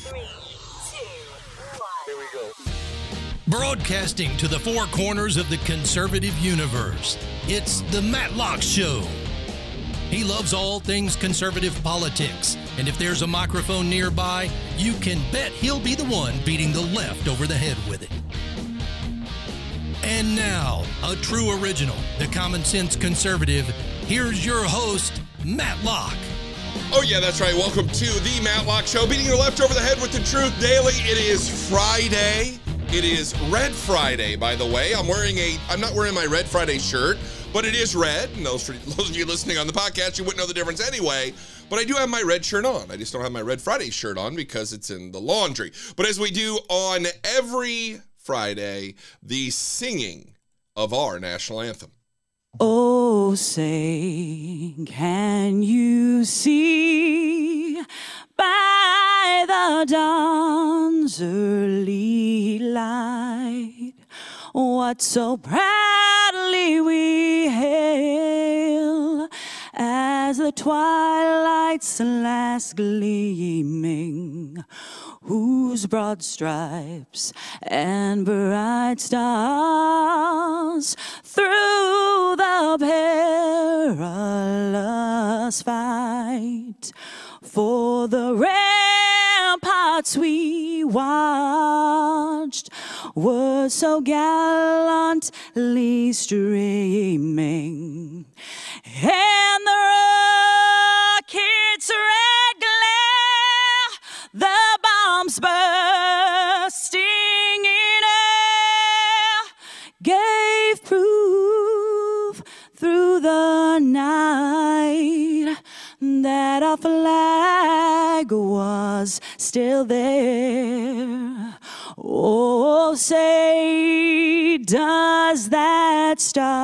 3, 2, 1. Here we go. Broadcasting to the four corners of the conservative universe, it's the Matt Locke Show. He loves all things conservative politics, and if there's a microphone nearby, you can bet he'll be the one beating the left over the head with it. And now, a true original, the common sense conservative, here's your host, Matt Locke. Oh yeah, that's right. Welcome to the Matt Locke Show, beating your left over the head with the truth daily. It is Friday. It is Red Friday, by the way. I'm not wearing my Red Friday shirt, but it is red. And those of you listening on the podcast, you wouldn't know the difference anyway. But I do have my red shirt on. I just don't have my Red Friday shirt on because it's in the laundry. But as we do on every Friday, the singing of our national anthem. Oh, say, can you see by the dawn's early light what so proudly we hail as the twilight's last gleaming, whose broad stripes and bright stars through the perilous fight for the ramparts we watched were so gallantly streaming, and the rocket's red glare, the bombs bursting in air, gave proof through the night that our flag was still there. Oh, say, does that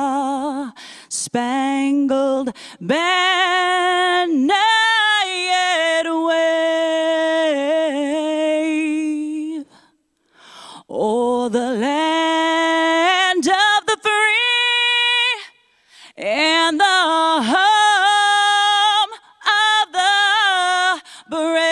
star-spangled banner yet wave o'er the land of the free and the home of the brave?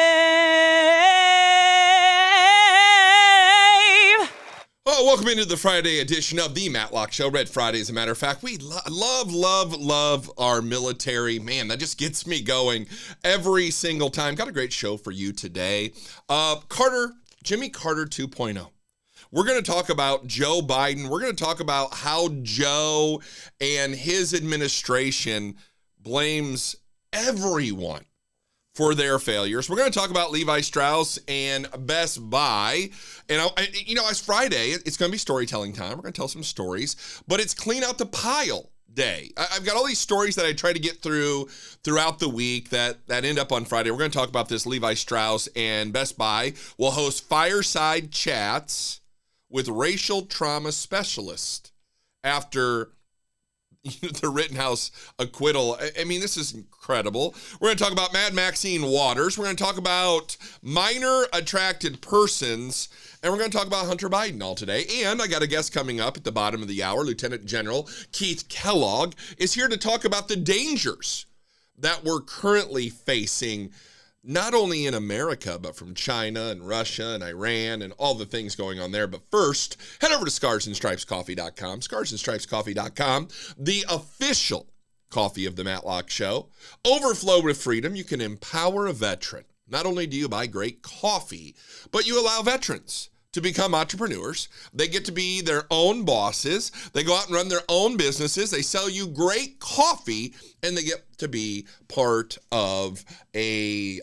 Oh, welcome into the Friday edition of the Matt Locke Show. Red Friday, as a matter of fact. We love our military. Man, that just gets me going every single time. Got a great show for you today. Jimmy Carter 2.0. We're going to talk about Joe Biden. We're going to talk about how Joe and his administration blames everyone for their failures. We're going to talk about Levi Strauss and Best Buy. And, it's Friday. It's going to be storytelling time. We're going to tell some stories. But it's Clean Out the Pile Day. I've got all these stories that I try to get throughout the week that end up on Friday. We're going to talk about this. Levi Strauss and Best Buy will host fireside chats with racial trauma specialists after the Rittenhouse acquittal. I mean, this is incredible. We're going to talk about Mad Maxine Waters. We're going to talk about minor attracted persons. And we're going to talk about Hunter Biden all today. And I got a guest coming up at the bottom of the hour. Lieutenant General Keith Kellogg is here to talk about the dangers that we're currently facing, not only in America, but from China and Russia and Iran and all the things going on there. But first, head over to scarsandstripescoffee.com, scarsandstripescoffee.com, the official coffee of the Matt Locke Show. Overflow with freedom. You can empower a veteran. Not only do you buy great coffee, but you allow veterans to become entrepreneurs. They get to be their own bosses. They go out and run their own businesses. They sell you great coffee, and they get to be part of a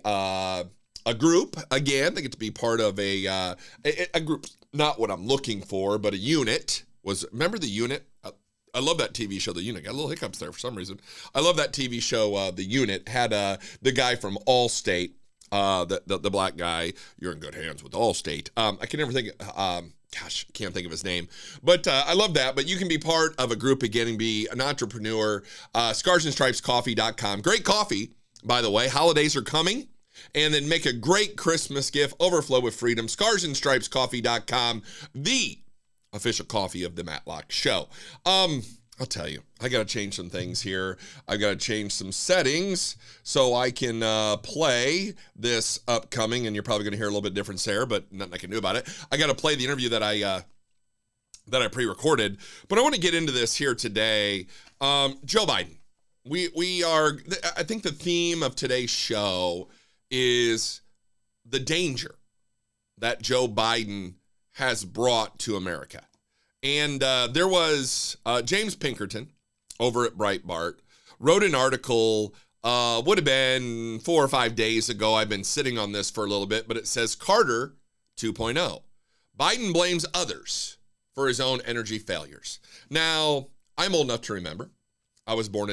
group. Again, they get to be part of a group, not what I'm looking for, but a unit. Remember the Unit? I love that TV show, The Unit. Got a little hiccups there for some reason. I love that TV show, The Unit. Had the guy from Allstate, the black guy. You're in good hands with Allstate. I can never think. Can't think of his name. But I love that. But you can be part of a group again and be an entrepreneur. Scarsandstripescoffee.com. Great coffee, by the way. Holidays are coming. And then make a great Christmas gift. Overflow with freedom. Scarsandstripescoffee.com. The official coffee of the Matt Locke Show. I'll tell you, I got to change some things here. I got to change some settings so I can play this upcoming, and you're probably going to hear a little bit different, Sarah, but nothing I can do about it. I got to play the interview that I pre-recorded, but I want to get into this here today. Joe Biden. We are, I think the theme of today's show is the danger that Joe Biden has brought to America. And there was James Pinkerton over at Breitbart wrote an article, would have been 4 or 5 days ago. I've been sitting on this for a little bit, but it says Carter 2.0. Biden blames others for his own energy failures. Now, I'm old enough to remember. I was born in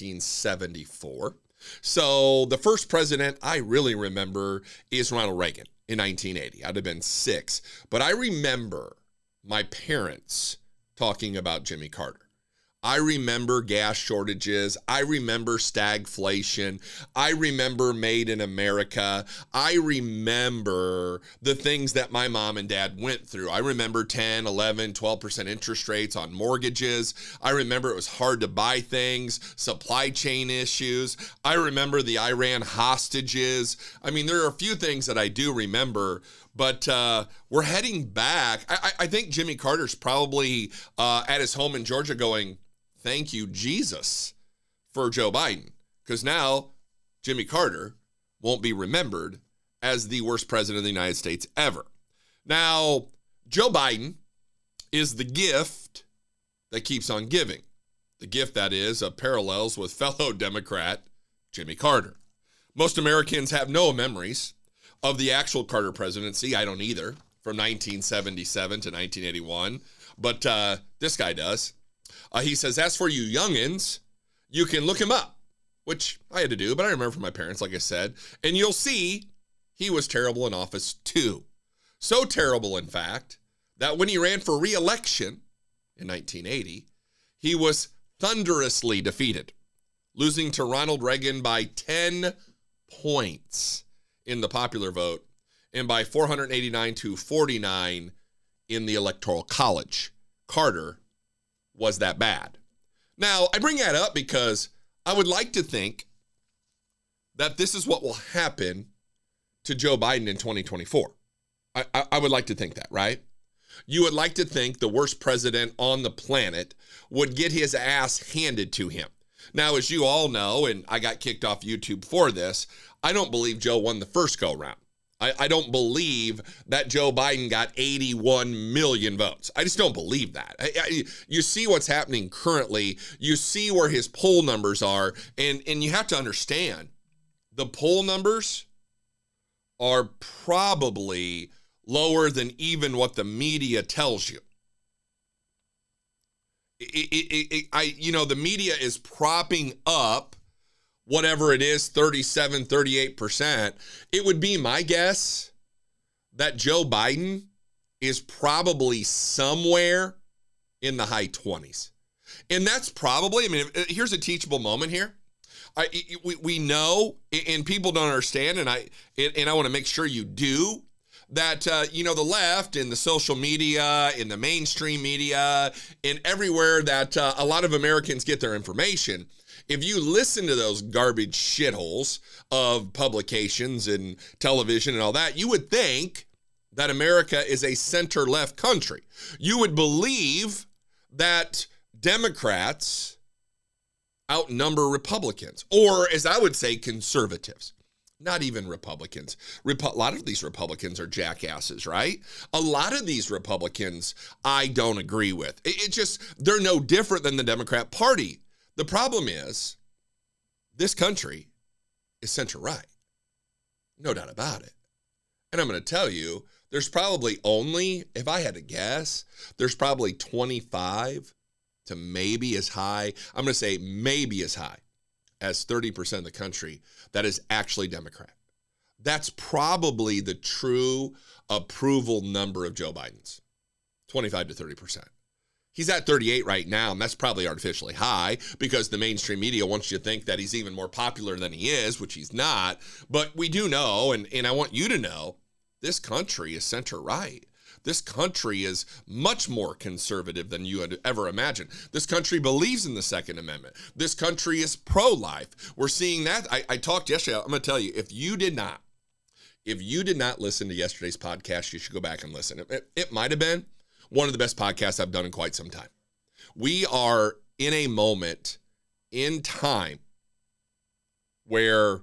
1974. So the first president I really remember is Ronald Reagan in 1980. I'd have been 6. But I remember my parents talking about Jimmy Carter. I remember gas shortages. I remember stagflation. I remember Made in America. I remember the things that my mom and dad went through. I remember 10, 11, 12% interest rates on mortgages. I remember it was hard to buy things, supply chain issues. I remember the Iran hostages. I mean, there are a few things that I do remember, but we're heading back. I think Jimmy Carter's probably at his home in Georgia going, thank you, Jesus, for Joe Biden. Because now Jimmy Carter won't be remembered as the worst president of the United States ever. Now, Joe Biden is the gift that keeps on giving. The gift, that is, of parallels with fellow Democrat Jimmy Carter. Most Americans have no memories of the actual Carter presidency. I don't either, from 1977 to 1981. But this guy does. He says, as for you youngins, you can look him up, which I had to do, but I remember from my parents, like I said, and you'll see he was terrible in office too. So terrible, in fact, that when he ran for re-election in 1980, he was thunderously defeated, losing to Ronald Reagan by 10 points in the popular vote and by 489 to 49 in the Electoral College. Carter was that bad. Now, I bring that up because I would like to think that this is what will happen to Joe Biden in 2024. I would like to think that, right? You would like to think the worst president on the planet would get his ass handed to him. Now, as you all know, and I got kicked off YouTube for this, I don't believe Joe won the first go-round. I don't believe that Joe Biden got 81 million votes. I just don't believe that. You see what's happening currently. You see where his poll numbers are, and you have to understand, the poll numbers are probably lower than even what the media tells you. The media is propping up whatever it is, 37, 38%, it would be my guess that Joe Biden is probably somewhere in the high 20s. And that's probably, here's a teachable moment here. We know, and people don't understand, and I want to make sure you do, that, the left and the social media and the mainstream media and everywhere that a lot of Americans get their information, if you listen to those garbage shitholes of publications and television and all that, you would think that America is a center-left country. You would believe that Democrats outnumber Republicans, or as I would say, conservatives. Not even Republicans. A lot of these Republicans are jackasses, right? A lot of these Republicans I don't agree with. They're no different than the Democrat Party. The problem is, this country is center-right. No doubt about it. And I'm going to tell you, there's probably only, if I had to guess, there's probably 25 to maybe as high, I'm going to say maybe as high as 30% of the country that is actually Democrat. That's probably the true approval number of Joe Biden's, 25 to 30%. He's at 38 right now, and that's probably artificially high because the mainstream media wants you to think that he's even more popular than he is, which he's not. But we do know, and I want you to know, this country is center-right. This country is much more conservative than you had ever imagined. This country believes in the Second Amendment. This country is pro-life. We're seeing that. I talked yesterday. I'm going to tell you, if you did not listen to yesterday's podcast, you should go back and listen. It might have been one of the best podcasts I've done in quite some time. We are in a moment in time where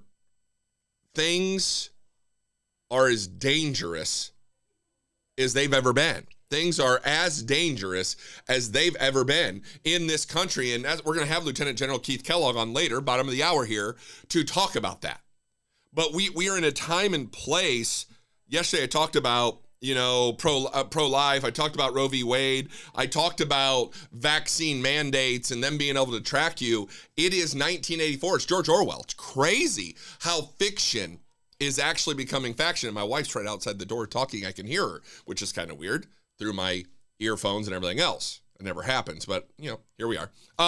things are as dangerous as they've ever been. Things are as dangerous as they've ever been in this country. And we're going to have Lieutenant General Keith Kellogg on later, bottom of the hour here, to talk about that. But we are in a time and place. Yesterday I talked about, pro-life. I talked about Roe v. Wade. I talked about vaccine mandates and them being able to track you. It is 1984. It's George Orwell. It's crazy how fiction is actually becoming faction. And my wife's right outside the door talking. I can hear her, which is kind of weird through my earphones and everything else. It never happens, but here we are.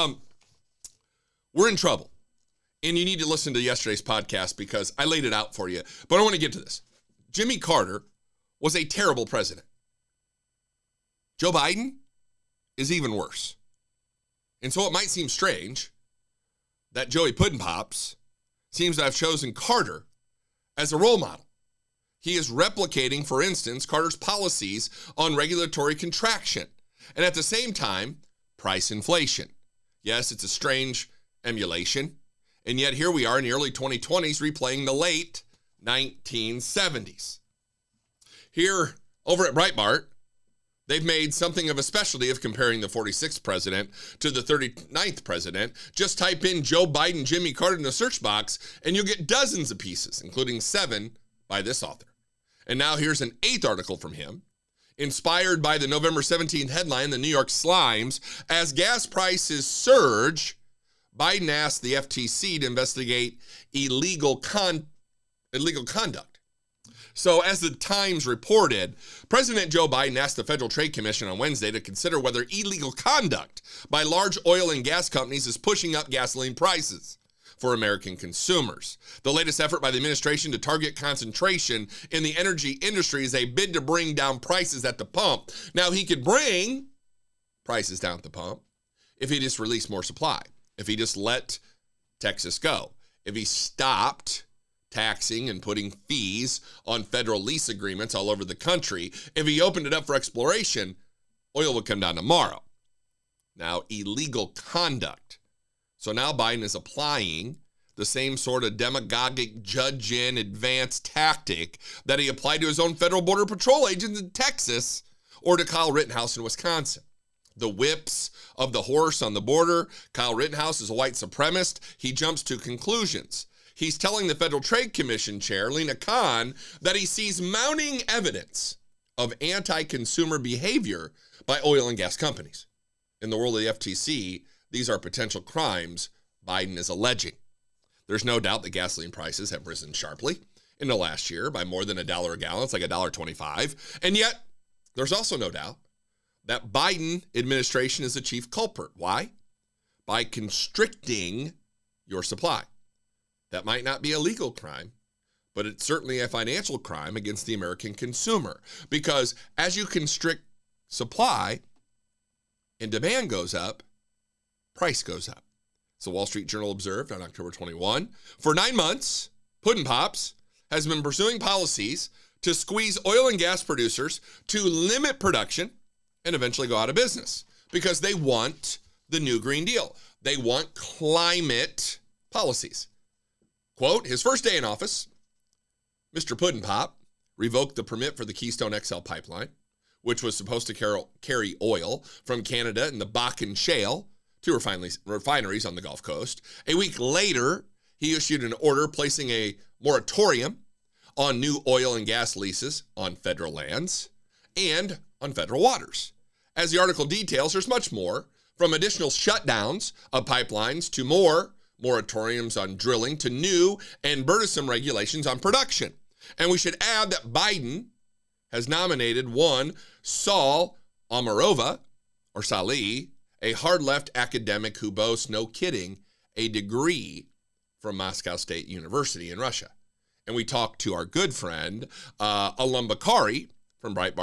We're in trouble. And you need to listen to yesterday's podcast because I laid it out for you. But I want to get to this. Jimmy Carter was a terrible president. Joe Biden is even worse. And so it might seem strange that Joey Puddin' seems to have chosen Carter as a role model. He is replicating, for instance, Carter's policies on regulatory contraction and at the same time, price inflation. Yes, it's a strange emulation. And yet here we are in the early 2020s replaying the late 1970s. Here, over at Breitbart, they've made something of a specialty of comparing the 46th president to the 39th president. Just type in Joe Biden, Jimmy Carter in the search box, and you'll get dozens of pieces, including 7 by this author. And now here's an 8th article from him, inspired by the November 17th headline, the New York Slimes. As gas prices surge, Biden asked the FTC to investigate illegal conduct. So as the Times reported, President Joe Biden asked the Federal Trade Commission on Wednesday to consider whether illegal conduct by large oil and gas companies is pushing up gasoline prices for American consumers. The latest effort by the administration to target concentration in the energy industry is a bid to bring down prices at the pump. Now, he could bring prices down at the pump if he just released more supply, if he just let Texas go, if he stopped taxing and putting fees on federal lease agreements all over the country. If he opened it up for exploration, oil would come down tomorrow. Now, illegal conduct. So now Biden is applying the same sort of demagogic judge-in advanced tactic that he applied to his own Federal Border Patrol agents in Texas or to Kyle Rittenhouse in Wisconsin. The whips of the horse on the border. Kyle Rittenhouse is a white supremacist. He jumps to conclusions. He's telling the Federal Trade Commission chair, Lina Khan, that he sees mounting evidence of anti-consumer behavior by oil and gas companies. In the world of the FTC, these are potential crimes Biden is alleging. There's no doubt that gasoline prices have risen sharply in the last year by more than $1 a gallon. It's like $1.25. And yet, there's also no doubt that Biden administration is the chief culprit. Why? By constricting your supply. That might not be a legal crime, but it's certainly a financial crime against the American consumer. Because as you constrict supply and demand goes up, price goes up. So Wall Street Journal observed on October 21, for 9 months, Puddin' Pops has been pursuing policies to squeeze oil and gas producers to limit production and eventually go out of business because they want the new Green Deal. They want climate policies. Quote, his first day in office, Mr. Puddin' Pop revoked the permit for the Keystone XL pipeline, which was supposed to carry oil from Canada and the Bakken Shale to refineries on the Gulf Coast. A week later, he issued an order placing a moratorium on new oil and gas leases on federal lands and on federal waters. As the article details, there's much more, from additional shutdowns of pipelines to more moratoriums on drilling to new and burdensome regulations on production. And we should add that Biden has nominated one Saul Omarova, or Salih, a hard-left academic who boasts, no kidding, a degree from Moscow State University in Russia. And we talked to our good friend, Alum Bakari from Breitbart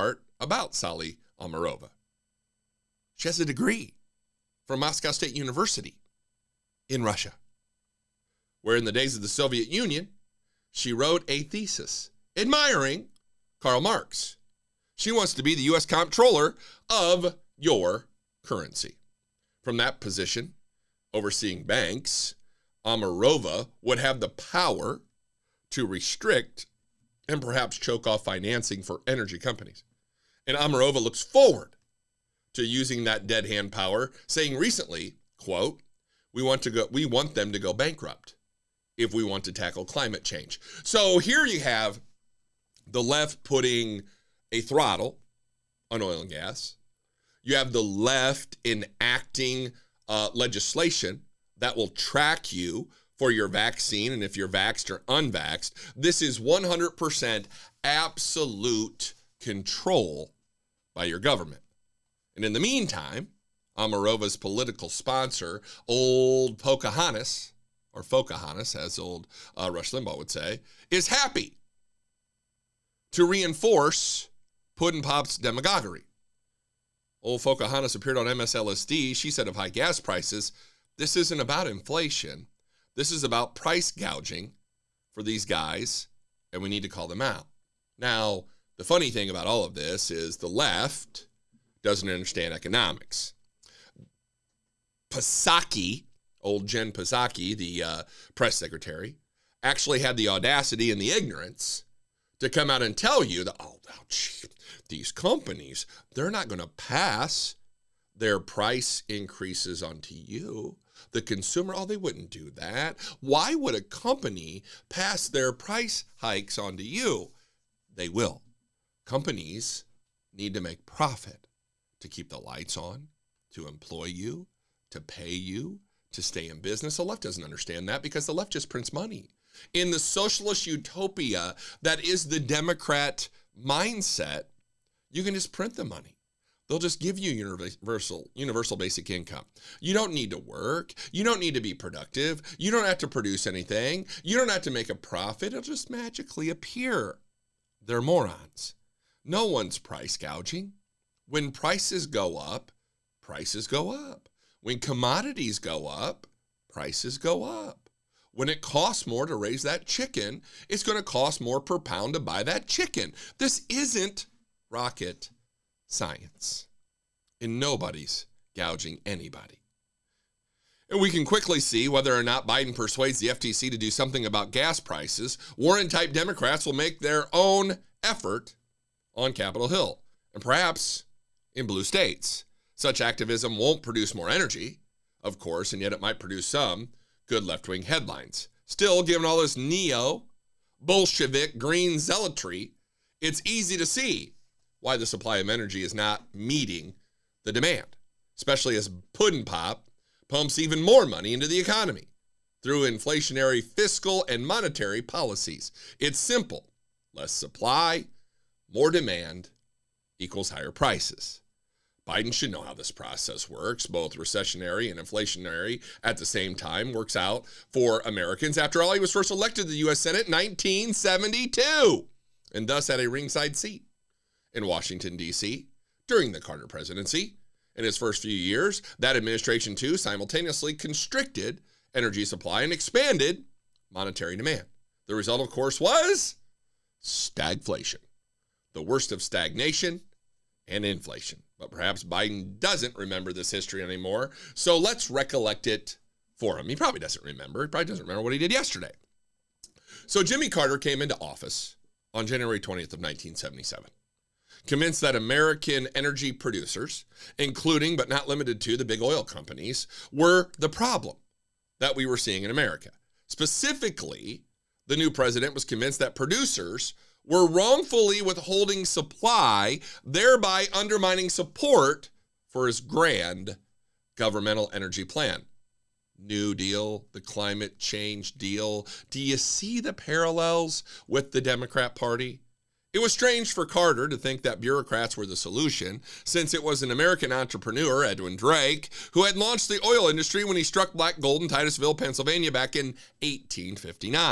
about Sally Omarova. She has a degree from Moscow State University in Russia, where in the days of the Soviet Union, she wrote a thesis admiring Karl Marx. She wants to be the U.S. comptroller of your currency. From that position, overseeing banks, Omarova would have the power to restrict and perhaps choke off financing for energy companies. And Omarova looks forward to using that dead hand power, saying recently, quote, we want them to go bankrupt if we want to tackle climate change. So here you have the left putting a throttle on oil and gas. You have the left enacting legislation that will track you for your vaccine and if you're vaxxed or unvaxxed. This is 100% absolute control by your government. And in the meantime, Omarova's political sponsor, old Pocahontas, or Pocahontas, as old Rush Limbaugh would say, is happy to reinforce Puddin' Pop's demagoguery. Old Pocahontas appeared on MSLSD. She said of high gas prices, this isn't about inflation. This is about price gouging for these guys, and we need to call them out. Now, the funny thing about all of this is the left doesn't understand economics. Psaki, old Jen Psaki, the press secretary, actually had the audacity and the ignorance to come out and tell you that, gee, these companies, they're not going to pass their price increases onto you. The consumer, they wouldn't do that. Why would a company pass their price hikes onto you? They will. Companies need to make profit to keep the lights on, to employ you, to pay you, to stay in business. The left doesn't understand that because the left just prints money. In the socialist utopia that is the Democrat mindset, you can just print the money. They'll just give you universal basic income. You don't need to work. You don't need to be productive. You don't have to produce anything. You don't have to make a profit. It'll just magically appear. They're morons. No one's price gouging. When prices go up, prices go up. When commodities go up, prices go up. When it costs more to raise that chicken, it's going to cost more per pound to buy that chicken. This isn't rocket science. And nobody's gouging anybody. And we can quickly see whether or not Biden persuades the FTC to do something about gas prices. Warren-type Democrats will make their own effort on Capitol Hill, and perhaps in blue states. Such activism won't produce more energy, of course, and yet it might produce some good left-wing headlines. Still, given all this neo-Bolshevik green zealotry, it's easy to see why the supply of energy is not meeting the demand, especially as Puddin' Pop pumps even more money into the economy through inflationary fiscal and monetary policies. It's simple. Less supply, more demand equals higher prices. Biden should know how this process works, both recessionary and inflationary at the same time, works out for Americans. After all, he was first elected to the U.S. Senate in 1972 and thus had a ringside seat in Washington, D.C. during the Carter presidency. In his first few years, that administration, too, simultaneously constricted energy supply and expanded monetary demand. The result, of course, was stagflation, the worst of stagnation and inflation. But perhaps Biden doesn't remember this history anymore, so let's recollect it for him. He probably doesn't remember. He probably doesn't remember what he did yesterday. So Jimmy Carter came into office on January 20th of 1977, convinced that American energy producers, including but not limited to the big oil companies, were the problem that we were seeing in America. Specifically, the new president was convinced that producers were wrongfully withholding supply, thereby undermining support for his grand governmental energy plan. New Deal, the climate change deal. Do you see the parallels with the Democrat Party? It was strange for Carter to think that bureaucrats were the solution, since it was an American entrepreneur, Edwin Drake, who had launched the oil industry when he struck black gold in Titusville, Pennsylvania back in 1859.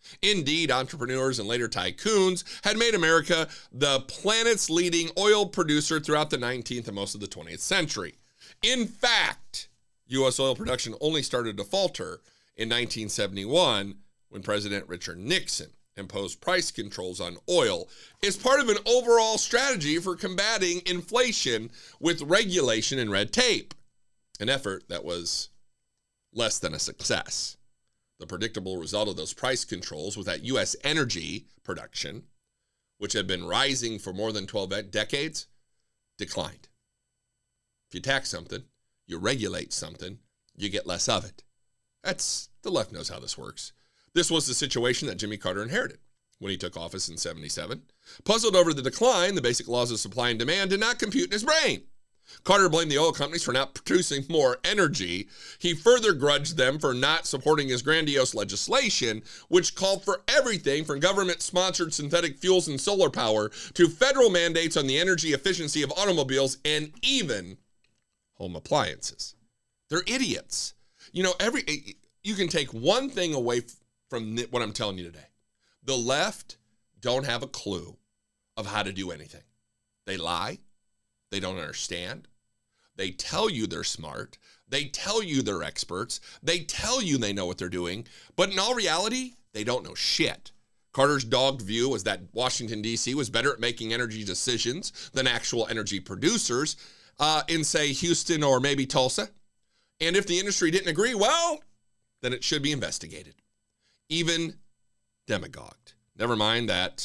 Indeed, entrepreneurs and later tycoons had made America the planet's leading oil producer throughout the 19th and most of the 20th century. In fact, U.S. oil production only started to falter in 1971 when President Richard Nixon imposed price controls on oil as part of an overall strategy for combating inflation with regulation and red tape, an effort that was less than a success. The predictable result of those price controls was that U.S. energy production, which had been rising for more than 12 decades, declined. If you tax something, you regulate something, you get less of it. The left knows how this works. This was the situation that Jimmy Carter inherited when he took office in 1977. Puzzled over the decline, the basic laws of supply and demand did not compute in his brain. Carter blamed the oil companies for not producing more energy. He further grudged them for not supporting his grandiose legislation, which called for everything from government-sponsored synthetic fuels and solar power to federal mandates on the energy efficiency of automobiles and even home appliances. They're idiots. You know, you can take one thing away from what I'm telling you today. The left don't have a clue of how to do anything. They lie. They don't understand. They tell you they're smart. They tell you they're experts. They tell you they know what they're doing. But in all reality, they don't know shit. Carter's dogged view was that Washington, D.C. was better at making energy decisions than actual energy producers in, say, Houston or maybe Tulsa. And if the industry didn't agree, well, then it should be investigated. Even demagogued. Never mind that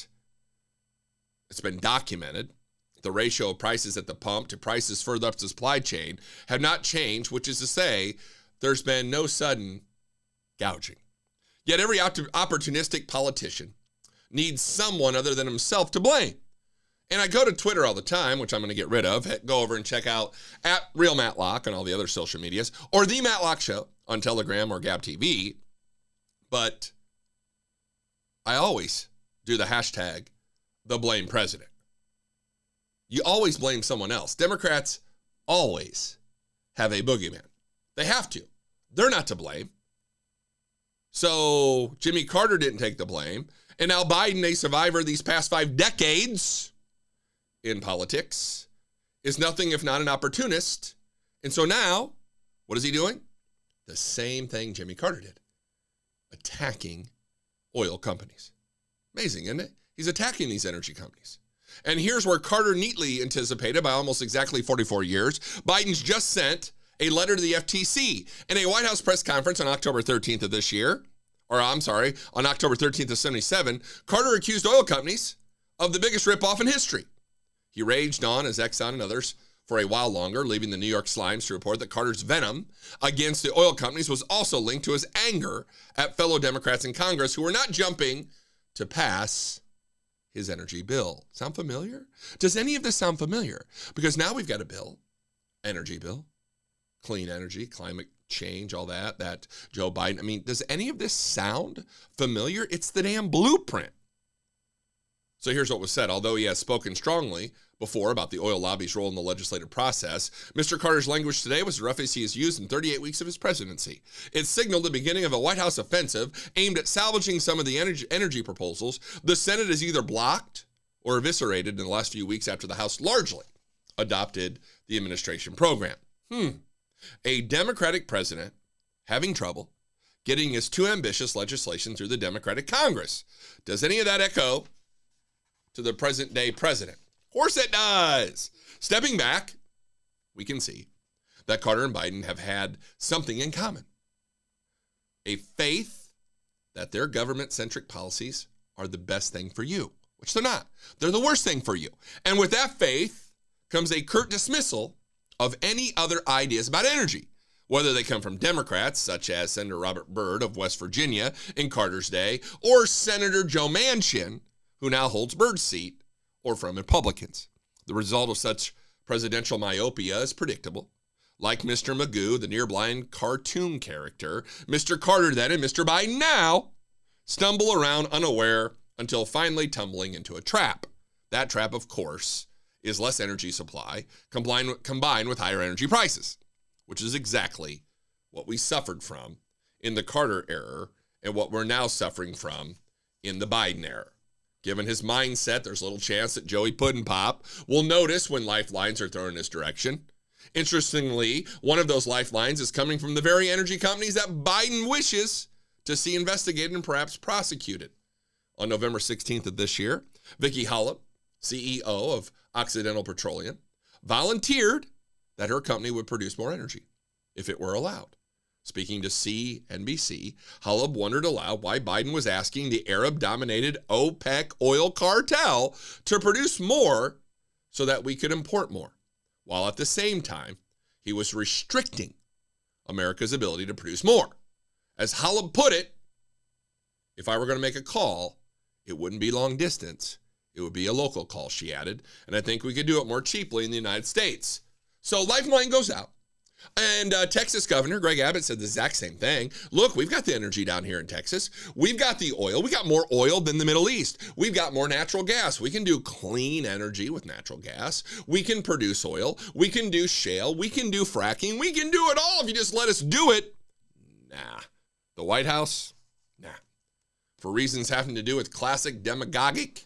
it's been documented. The ratio of prices at the pump to prices further up the supply chain have not changed, which is to say there's been no sudden gouging. Yet every opportunistic politician needs someone other than himself to blame. And I go to Twitter all the time, which I'm going to get rid of. Go over and check out @RealMatlock on all the other social medias, or The Matlock Show on Telegram or Gab TV. But I always do the hashtag, the blame president. You always blame someone else. Democrats always have a boogeyman. They have to. They're not to blame. So Jimmy Carter didn't take the blame. And now Biden, a survivor these past 5 decades in politics, is nothing if not an opportunist. And so now, what is he doing? The same thing Jimmy Carter did. Attacking oil companies. Amazing, isn't it? He's attacking these energy companies. And here's where Carter neatly anticipated by almost exactly 44 years. Biden's just sent a letter to the FTC. In a White House press conference on October 13th of this year, on October 13th of 77, Carter accused oil companies of the biggest ripoff in history. He raged on as Exxon and others for a while longer, leaving the New York Slimes to report that Carter's venom against the oil companies was also linked to his anger at fellow Democrats in Congress who were not jumping to pass his energy bill. Sound familiar? Does any of this sound familiar? Because now we've got a bill, energy bill, clean energy, climate change, all that Joe Biden. Does any of this sound familiar? It's the damn blueprint. So here's what was said. Although he has spoken strongly before about the oil lobby's role in the legislative process, Mr. Carter's language today was the roughest he has used in 38 weeks of his presidency. It signaled the beginning of a White House offensive aimed at salvaging some of the energy proposals the Senate has either blocked or eviscerated in the last few weeks after the House largely adopted the administration program. A Democratic president having trouble getting his too ambitious legislation through the Democratic Congress. Does any of that echo to the present day president? Of course it does. Stepping back, we can see that Carter and Biden have had something in common. A faith that their government-centric policies are the best thing for you, which they're not. They're the worst thing for you. And with that faith comes a curt dismissal of any other ideas about energy, whether they come from Democrats, such as Senator Robert Byrd of West Virginia in Carter's day, or Senator Joe Manchin, who now holds Byrd's seat, or from Republicans. The result of such presidential myopia is predictable. Like Mr. Magoo, the near-blind cartoon character, Mr. Carter then and Mr. Biden now stumble around unaware until finally tumbling into a trap. That trap, of course, is less energy supply combined with higher energy prices, which is exactly what we suffered from in the Carter era and what we're now suffering from in the Biden era. Given his mindset, there's little chance that Joey Puddin' Pop will notice when lifelines are thrown in his direction. Interestingly, one of those lifelines is coming from the very energy companies that Biden wishes to see investigated and perhaps prosecuted. On November 16th of this year, Vicki Hollub, CEO of Occidental Petroleum, volunteered that her company would produce more energy if it were allowed. Speaking to CNBC, Hollub wondered aloud why Biden was asking the Arab-dominated OPEC oil cartel to produce more so that we could import more, while at the same time, he was restricting America's ability to produce more. As Hollub put it, if I were going to make a call, it wouldn't be long distance. It would be a local call, she added, and I think we could do it more cheaply in the United States. So lifeline goes out. And Texas Governor Greg Abbott said the exact same thing. Look, we've got the energy down here in Texas. We've got the oil. We got more oil than the Middle East. We've got more natural gas. We can do clean energy with natural gas. We can produce oil. We can do shale. We can do fracking. We can do it all if you just let us do it. Nah. The White House? Nah. For reasons having to do with classic demagogic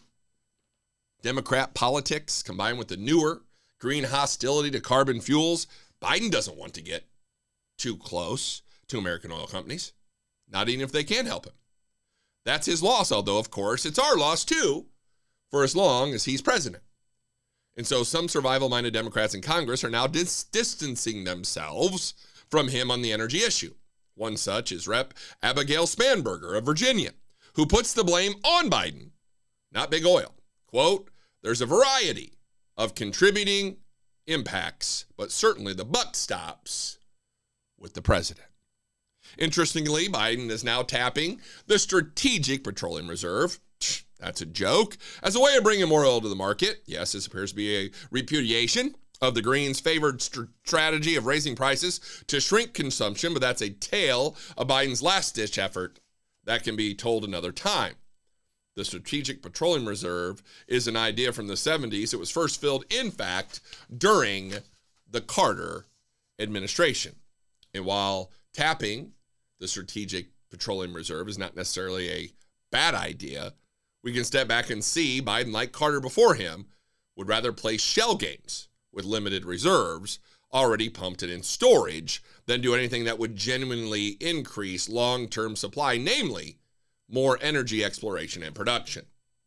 Democrat politics combined with the newer green hostility to carbon fuels, Biden doesn't want to get too close to American oil companies, not even if they can help him. That's his loss, although, of course, it's our loss, too, for as long as he's president. And so some survival-minded Democrats in Congress are now distancing themselves from him on the energy issue. One such is Rep. Abigail Spanberger of Virginia, who puts the blame on Biden, not big oil. Quote, there's a variety of contributing impacts, but certainly the buck stops with the president. Interestingly, Biden is now tapping the Strategic Petroleum Reserve. That's a joke. As a way of bringing more oil to the market. Yes, this appears to be a repudiation of the Greens' favored strategy of raising prices to shrink consumption, but that's a tale of Biden's last-ditch effort that can be told another time. The Strategic Petroleum Reserve is an idea from the 70s. It was first filled, in fact, during the Carter administration. And while tapping the Strategic Petroleum Reserve is not necessarily a bad idea, we can step back and see Biden, like Carter before him, would rather play shell games with limited reserves already pumped and in storage than do anything that would genuinely increase long-term supply, namely more energy exploration and production.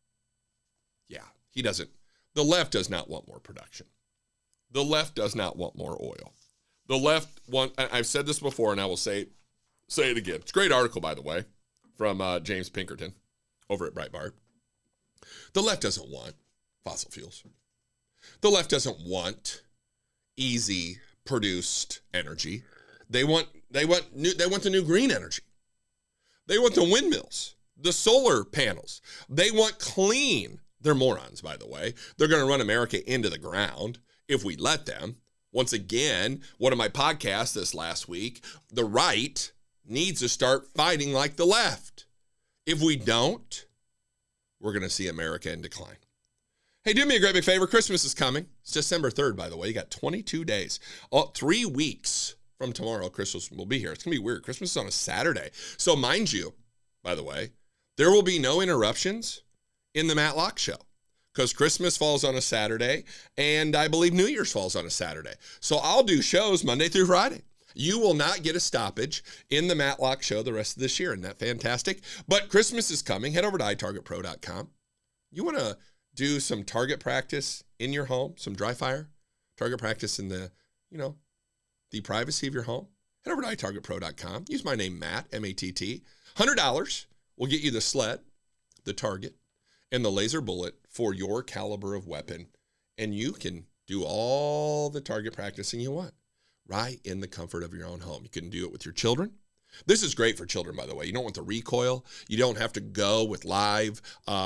Yeah, he doesn't. The left does not want more production. The left does not want more oil. The left want, I've said this before and I will say it again. It's a great article, by the way, from James Pinkerton over at Breitbart. The left doesn't want fossil fuels. The left doesn't want easy produced energy. They want the new green energy. They want the windmills, the solar panels. They want clean. They're morons, by the way. They're going to run America into the ground if we let them. Once again, one of my podcasts this last week, the right needs to start fighting like the left. If we don't, we're going to see America in decline. Hey, do me a great big favor. Christmas is coming. It's December 3rd, by the way. You got 22 days. 3 weeks from tomorrow, Christmas will be here. It's going to be weird. Christmas is on a Saturday. So mind you, by the way, there will be no interruptions in the Matt Locke Show because Christmas falls on a Saturday and I believe New Year's falls on a Saturday. So I'll do shows Monday through Friday. You will not get a stoppage in the Matt Locke Show the rest of this year. Isn't that fantastic? But Christmas is coming. Head over to itargetpro.com. You want to do some target practice in your home, some dry fire target practice in the privacy of your home. Head over to itargetpro.com. Use my name, Matt, M-A-T-T. $100 will get you the sled, the target, and the laser bullet for your caliber of weapon. And you can do all the target practicing you want right in the comfort of your own home. You can do it with your children. This is great for children, by the way. You don't want the recoil. You don't have to go with live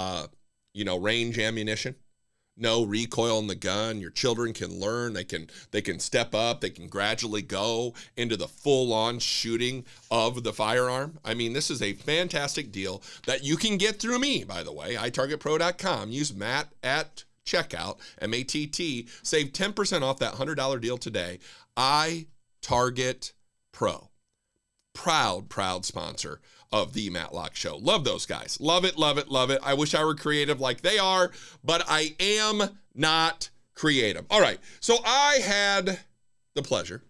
range ammunition. No recoil in the gun. Your children can learn. They can step up. They can gradually go into the full-on shooting of the firearm. I mean, this is a fantastic deal that you can get through me, by the way. itargetpro.com. Use Matt at checkout, M-A-T-T. Save 10% off that $100 deal today. iTarget Pro. Proud sponsor of the Matlock Show. Love those guys. Love it, love it, love it. I wish I were creative like they are, but I am not creative. All right, so I had the pleasure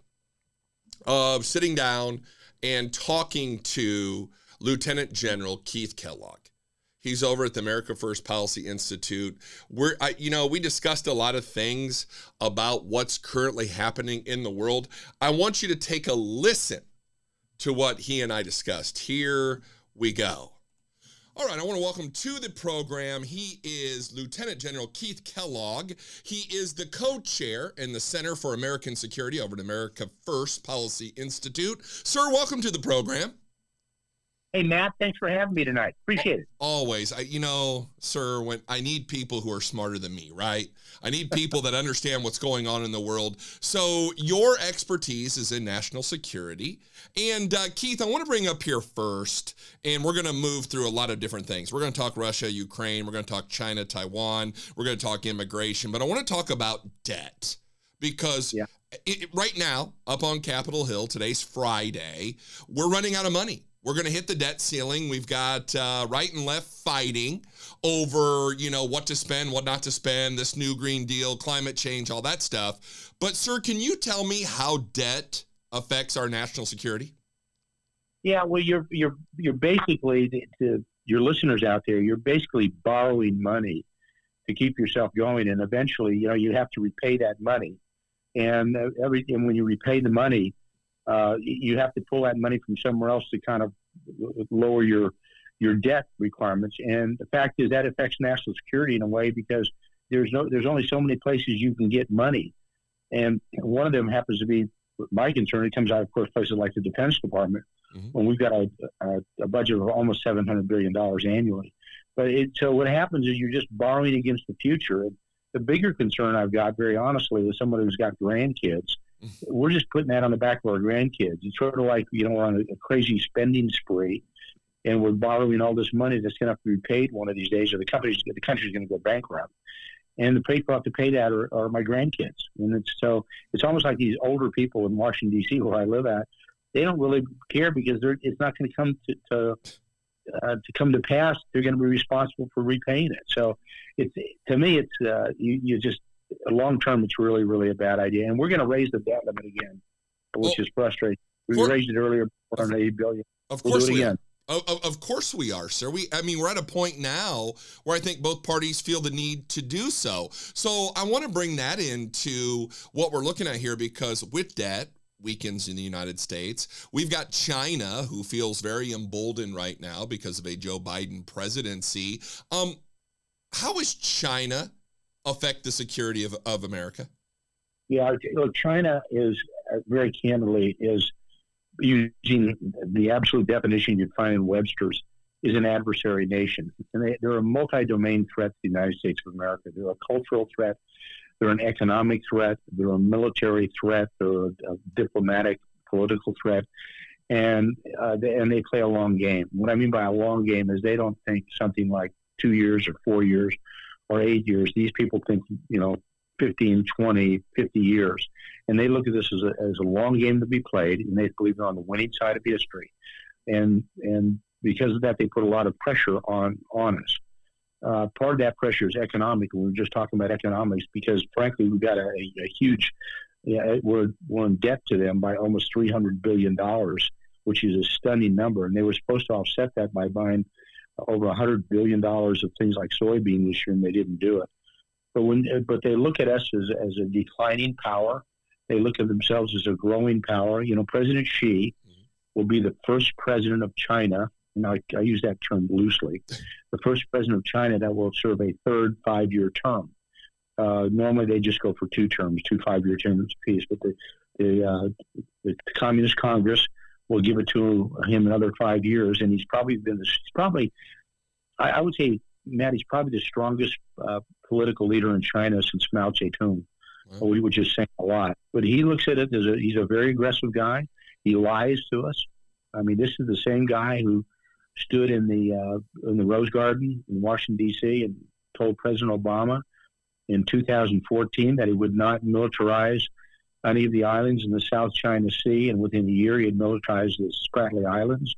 of sitting down and talking to Lieutenant General Keith Kellogg. He's over at the America First Policy Institute. We discussed a lot of things about what's currently happening in the world. I want you to take a listen to what he and I discussed. Here we go. All right, I want to welcome to the program. He is Lieutenant General Keith Kellogg. He is the co-chair in the Center for American Security over at America First Policy Institute. Sir, welcome to the program. Hey, Matt, thanks for having me tonight. Appreciate it. Always. Sir, when I need people who are smarter than me, right? I need people that understand what's going on in the world. So your expertise is in national security. And Keith, I want to bring up here first, and we're going to move through a lot of different things. We're going to talk Russia, Ukraine. We're going to talk China, Taiwan. We're going to talk immigration. But I want to talk about debt because right now, up on Capitol Hill, today's Friday, we're running out of money. We're going to hit the debt ceiling. We've got right and left fighting over, what to spend, what not to spend, this new Green Deal, climate change, all that stuff. But, sir, can you tell me how debt affects our national security? Yeah, well, you're basically, to your listeners out there, you're basically borrowing money to keep yourself going. And eventually, you have to repay that money. And when you repay the money, you have to pull that money from somewhere else to kind of lower your debt requirements. And the fact is that affects national security in a way because there's only so many places you can get money. And one of them happens to be, my concern, it comes out, of course, places like the Defense Department, when we've got a budget of almost $700 billion annually. So what happens is you're just borrowing against the future. And the bigger concern I've got, very honestly, is someone who's got grandkids. We're just putting that on the back of our grandkids. It's sort of like, we're on a crazy spending spree, and we're borrowing all this money that's going to have to be paid one of these days, or the country's going to go bankrupt. And the people who have to pay that are my grandkids. And it's almost like these older people in Washington, D.C., where I live at, they don't really care because it's not going to come to come to pass. They're going to be responsible for repaying it. So to me, long term, it's really, really a bad idea. And we're going to raise the debt limit again, which is frustrating. We raised it earlier, $480 billion. Of course we are. Of course we are, sir. We're at a point now where I think both parties feel the need to do so. So I want to bring that into what we're looking at here, because with debt weakens in the United States, we've got China, who feels very emboldened right now because of a Joe Biden presidency. How is China affect the security of America? Yeah, look, China is very candidly using the absolute definition you'd find in Webster's, is an adversary nation. And they're a multi-domain threat to the United States of America. They're a cultural threat. They're an economic threat. They're a military threat. They're a diplomatic, political threat. And they play a long game. What I mean by a long game is they don't think something like 2 years or 4 years or 8 years. These people think, 15, 20, 50 years. And they look at this as a long game to be played, and they believe they're on the winning side of history. And because of that, they put a lot of pressure on us. Part of that pressure is economic. We were just talking about economics because, frankly, we've got a huge we're in debt to them by almost $300 billion, which is a stunning number. And they were supposed to offset that by buying over $100 billion of things like soybean this year, and they didn't do it. But they look at us as a declining power. They look at themselves as a growing power. President Xi will be the first president of China, and I use that term loosely, the first president of China that will serve a third 5-year term. Normally they just go for 2 terms, 2 5-year terms apiece, but the Communist Congress will give it to him another 5 years, and I would say, Matt, he's probably the strongest political leader in China since Mao Zedong. Wow. We were just saying a lot. But he looks at it as he's a very aggressive guy. He lies to us. I mean, this is the same guy who stood in the Rose Garden in Washington, D.C. and told President Obama in 2014 that he would not militarize any of the islands in the South China Sea. And within a year, he had militarized the Spratly Islands.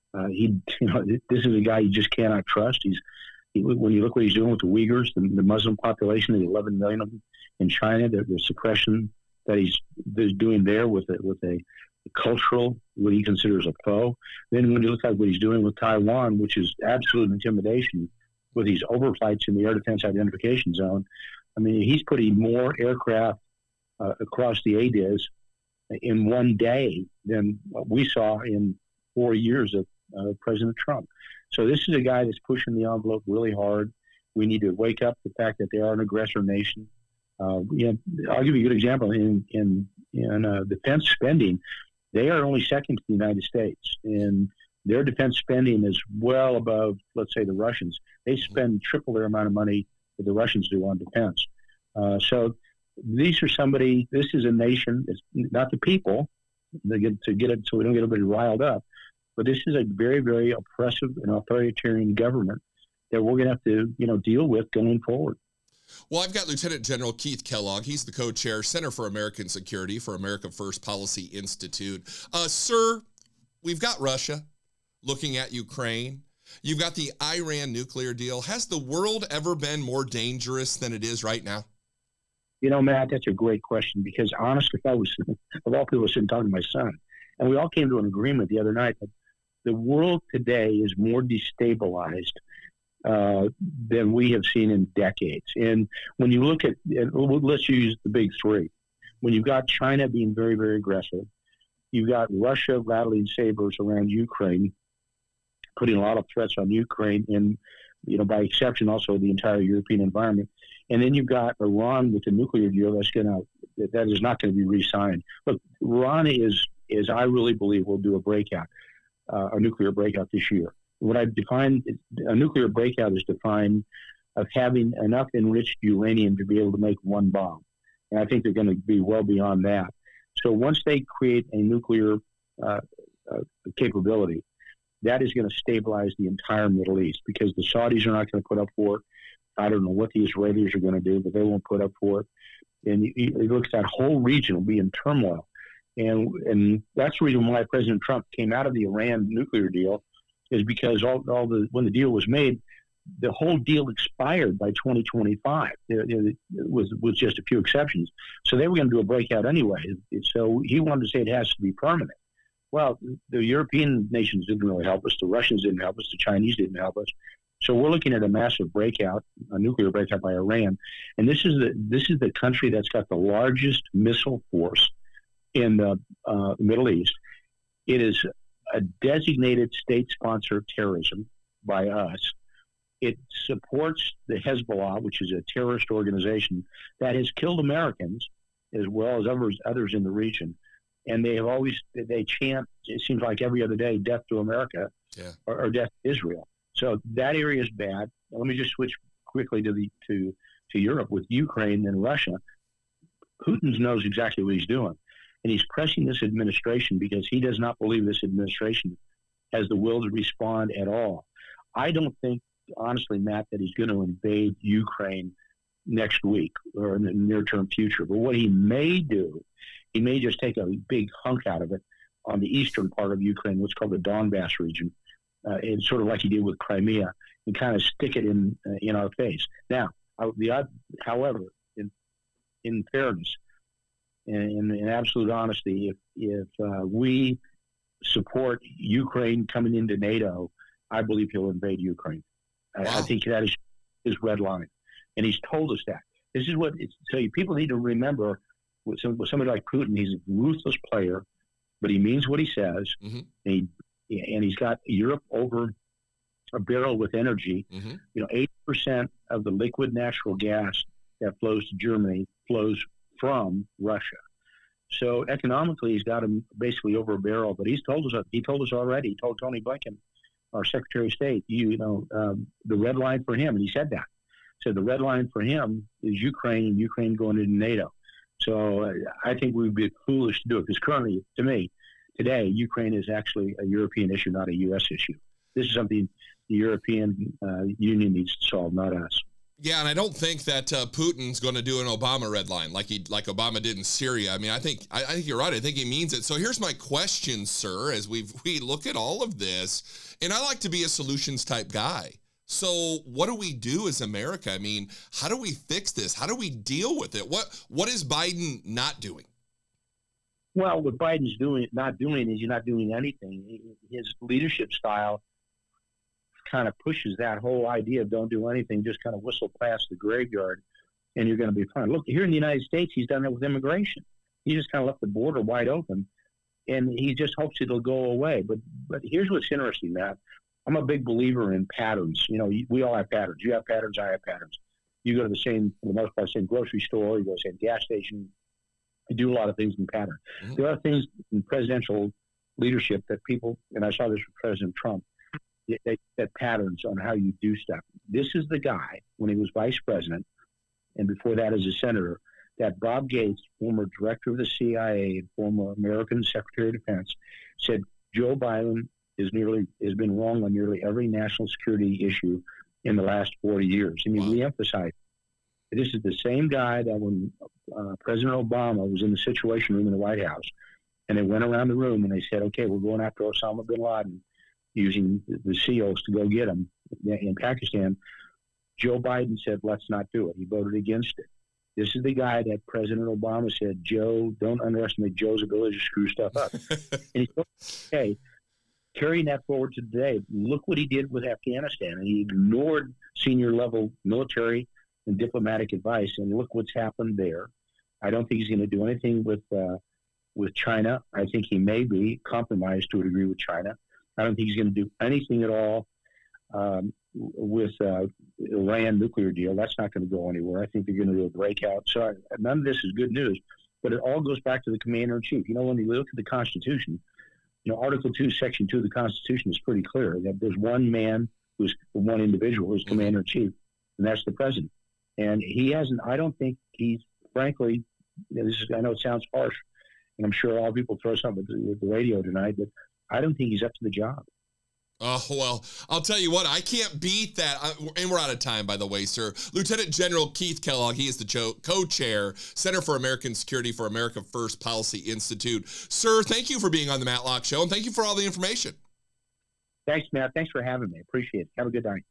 This is a guy you just cannot trust. When you look what he's doing with the Uyghurs, the Muslim population, the 11 million of them in China, the suppression that he's doing there with a cultural, what he considers a foe. Then when you look at what he's doing with Taiwan, which is absolute intimidation, with these overflights in the air defense identification zone, I mean, he's putting more aircraft across the ADIZ in one day than what we saw in 4 years of President Trump. So this is a guy that's pushing the envelope really hard. We need to wake up to the fact that they are an aggressor nation. I'll give you a good example. In defense spending, they are only second to the United States, and their defense spending is well above, let's say, the Russians. They spend triple their amount of money that the Russians do on defense. So this is a nation. It's not the people. They get it so we don't get everybody riled up. But this is a very, very oppressive and authoritarian government that we're going to have to, deal with going forward. Well, I've got Lieutenant General Keith Kellogg. He's the co-chair, Center for American Security for America First Policy Institute. Sir, we've got Russia looking at Ukraine. You've got the Iran nuclear deal. Has the world ever been more dangerous than it is right now? Matt, that's a great question, because honestly, of all people, sitting talking to my son, and we all came to an agreement the other night that the world today is more destabilized than we have seen in decades. And when you look at, let's use the big three. When you've got China being very, very aggressive, you've got Russia rattling sabers around Ukraine, putting a lot of threats on Ukraine, and by exception also the entire European environment. And then you've got Iran with the nuclear deal that is not going to be re-signed. Look, Iran is I really believe will do a nuclear breakout this year. What I've defined, a nuclear breakout is defined of having enough enriched uranium to be able to make one bomb. And I think they're going to be well beyond that. So once they create a nuclear capability, that is going to stabilize the entire Middle East, because the Saudis are not going to put up for it. I don't know what the Israelis are going to do, but they won't put up for it. And it looks that whole region will be in turmoil. And that's the reason why President Trump came out of the Iran nuclear deal, is because when the deal was made, the whole deal expired by 2025. It was just a few exceptions. So they were going to do a breakout anyway. So he wanted to say it has to be permanent. Well, the European nations didn't really help us. The Russians didn't help us. The Chinese didn't help us. So we're looking at a massive breakout, a nuclear breakout by Iran. And this is the country that's got the largest missile force in the Middle East. It is a designated state-sponsored terrorism by us. It supports the Hezbollah, which is a terrorist organization that has killed Americans as well as others in the region. And they chant, it seems like every other day, death to America, or death to Israel. So that area is bad. Let me just switch quickly to Europe with Ukraine and Russia. Putin knows exactly what he's doing. And he's pressing this administration because he does not believe this administration has the will to respond at all. I don't think, honestly, Matt, that he's going to invade Ukraine next week or in the near-term future. But what he may do, he may just take a big hunk out of it on the eastern part of Ukraine, what's called the Donbass region. It's sort of like he did with Crimea, and kind of stick it in our face. Now, however, in fairness, in absolute honesty, if we support Ukraine coming into NATO, I believe he'll invade Ukraine. Wow. I think that is his red line, and he's told us that. This is what people need to remember. With somebody like Putin, he's a ruthless player, but he means what he says. Mm-hmm. And he's got Europe over a barrel with energy. Mm-hmm. 80% of the liquid natural gas that flows to Germany flows from Russia. So economically, he's got him basically over a barrel. But he told us already. He told Tony Blinken, our Secretary of State, the red line for him, and he said that. So the red line for him is Ukraine, and Ukraine going into NATO. So I think we would be foolish to do it, because currently, to me, today, Ukraine is actually a European issue, not a U.S. issue. This is something the European Union needs to solve, not us. Yeah, and I don't think that Putin's going to do an Obama red line like Obama did in Syria. I mean, I think you're right. I think he means it. So here's my question, sir, as we look at all of this, and I like to be a solutions type guy. So what do we do as America? I mean, how do we fix this? How do we deal with it? What is Biden not doing? Well, what Biden's not doing is he's not doing anything. His leadership style kind of pushes that whole idea of don't do anything, just kind of whistle past the graveyard, and you're going to be fine. Look, here in the United States, he's done that with immigration. He just kind of left the border wide open, and he just hopes it'll go away. But here's what's interesting, Matt. I'm a big believer in patterns. You know, we all have patterns. You have patterns, I have patterns. You go to for the most part, same grocery store, you go to the same gas station. You do a lot of things in pattern. Mm-hmm. There are things in presidential leadership that people, and I saw this with President Trump, that patterns on how you do stuff. This is the guy, when he was vice president, and before that as a senator, that Bob Gates, former director of the CIA and former American Secretary of Defense, said Joe Biden has been wrong on nearly every national security issue in the last 40 years. I mean, we emphasize this is the same guy that when President Obama was in the Situation Room in the White House, and they went around the room and they said, okay, we're going after Osama bin Laden, using the SEALs to go get him in Pakistan. Joe Biden said, let's not do it. He voted against it. This is the guy that President Obama said, Joe, don't underestimate Joe's ability to screw stuff up. And he said, okay, carrying that forward to today, look what he did with Afghanistan. And he ignored senior level military and diplomatic advice. And look what's happened there. I don't think he's going to do anything with China. I think he may be compromised to a degree with China. I don't think he's going to do anything at all with Iran nuclear deal. That's not going to go anywhere. I think they're going to do a breakout. So none of this is good news, but it all goes back to the commander-in-chief. You know, when you look at the Constitution, you know, Article 2, Section 2 of the Constitution is pretty clear that there's one man one individual who's commander-in-chief, and that's the president. And he hasn't, I don't think he's, frankly, I know it sounds harsh, and I'm sure all people throw something with the radio tonight, but I don't think he's up to the job. Oh, well, I'll tell you what, I can't beat that. And we're out of time, by the way, sir. Lieutenant General Keith Kellogg, he is the co-chair, Center for American Security for America First Policy Institute. Sir, thank you for being on the Matlock Show, and thank you for all the information. Thanks, Matt. Thanks for having me. Appreciate it. Have a good night.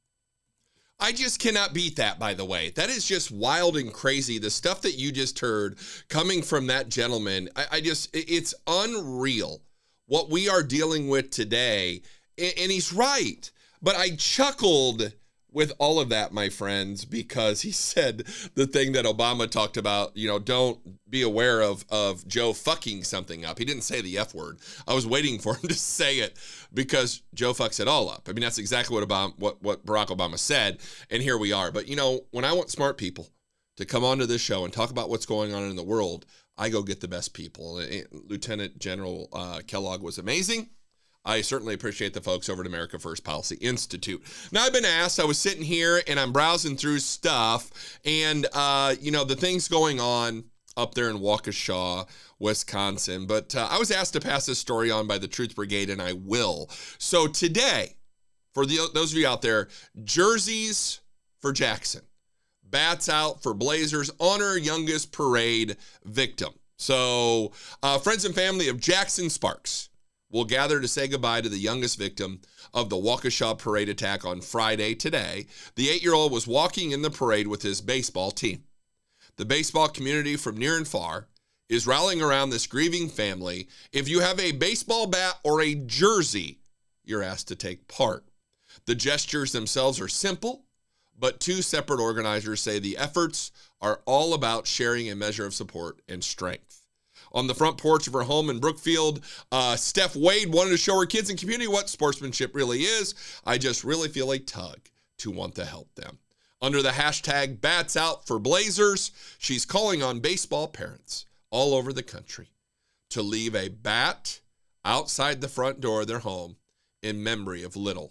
I just cannot beat that, by the way. That is just wild and crazy. The stuff that you just heard coming from that gentleman, it's unreal what we are dealing with today. And he's right. But I chuckled with all of that, my friends, because he said the thing that Obama talked about, you know, don't be aware of Joe fucking something up. He didn't say the F word. I was waiting for him to say it because Joe fucks it all up. I mean, that's exactly what Barack Obama said. And here we are. But, you know, when I want smart people to come onto this show and talk about what's going on in the world, I go get the best people. Lieutenant General Kellogg was amazing. I certainly appreciate the folks over at America First Policy Institute. Now, I've been asked, I was sitting here and I'm browsing through stuff, and, you know, the things going on up there in Waukesha, Wisconsin. But I was asked to pass this story on by the Truth Brigade, and I will. So today, for those of you out there, jerseys for Jackson. Bats out for Blazers. Honor youngest parade victim. So friends and family of Jackson Sparks will gather to say goodbye to the youngest victim of the Waukesha parade attack on Friday today. The 8-year-old was walking in the parade with his baseball team. The baseball community from near and far is rallying around this grieving family. If you have a baseball bat or a jersey, you're asked to take part. The gestures themselves are simple, but two separate organizers say the efforts are all about sharing a measure of support and strength. On the front porch of her home in Brookfield, Steph Wade wanted to show her kids and community what sportsmanship really is. I just really feel a tug to want to help them. Under the hashtag Bats Out for Blazers, she's calling on baseball parents all over the country to leave a bat outside the front door of their home in memory of little.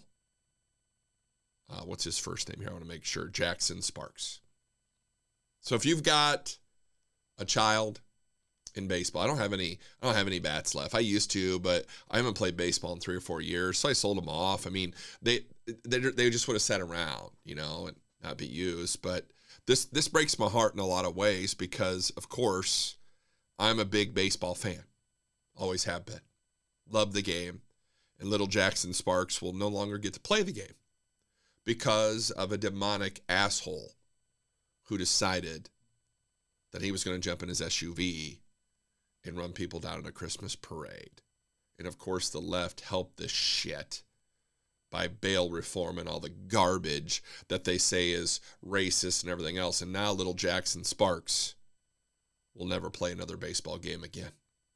What's his first name here? I want to make sure. Jackson Sparks. So if you've got a child in baseball, I don't have any bats left. I used to, but I haven't played baseball in 3 or 4 years, so I sold them off. I mean, they just would have sat around, you know, and not be used. But this breaks my heart in a lot of ways because, of course, I'm a big baseball fan. Always have been. Love the game. And little Jackson Sparks will no longer get to play the game because of a demonic asshole who decided that he was going to jump in his SUV and run people down in a Christmas parade. And, of course, the left helped this shit by bail reform and all the garbage that they say is racist and everything else. And now little Jackson Sparks will never play another baseball game again.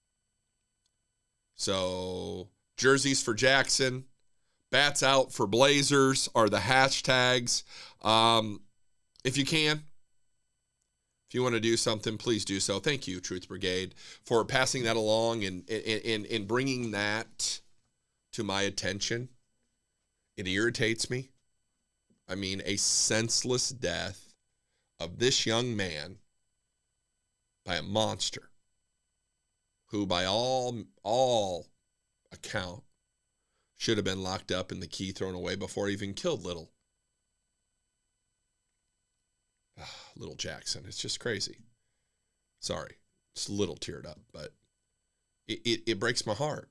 So, jerseys for Jackson, bats out for Blazers are the hashtags. If you can, if you want to do something, please do so. Thank you, Truth Brigade, for passing that along and bringing that to my attention. It irritates me. I mean, a senseless death of this young man by a monster who, by all account, should have been locked up and the key thrown away before he even killed little Jackson. It's just crazy. Sorry, just a little teared up, but it breaks my heart.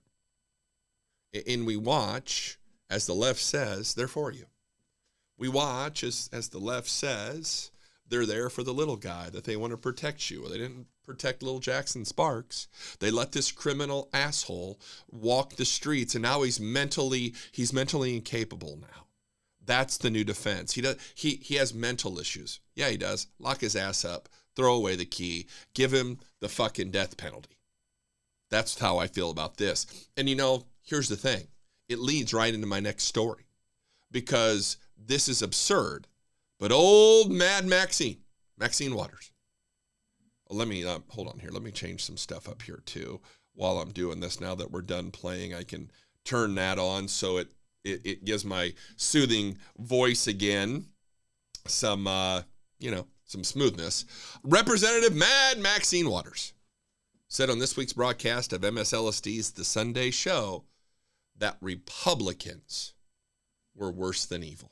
And we watch, as the left says, they're for you. We watch, as the left says, they're there for the little guy, that they want to protect you. They didn't protect little Jackson Sparks. They let this criminal asshole walk the streets, and now he's mentally incapable now. That's the new defense. He has mental issues. Yeah, he does. Lock his ass up, throw away the key, give him the fucking death penalty. That's how I feel about this. And here's the thing. It leads right into my next story because this is absurd. But old Mad Maxine Waters. Let me, hold on here. Let me change some stuff up here too while I'm doing this. Now that we're done playing, I can turn that on so it gives my soothing voice again some smoothness. Representative Mad Maxine Waters said on this week's broadcast of MSLSD's The Sunday Show that Republicans were worse than evil.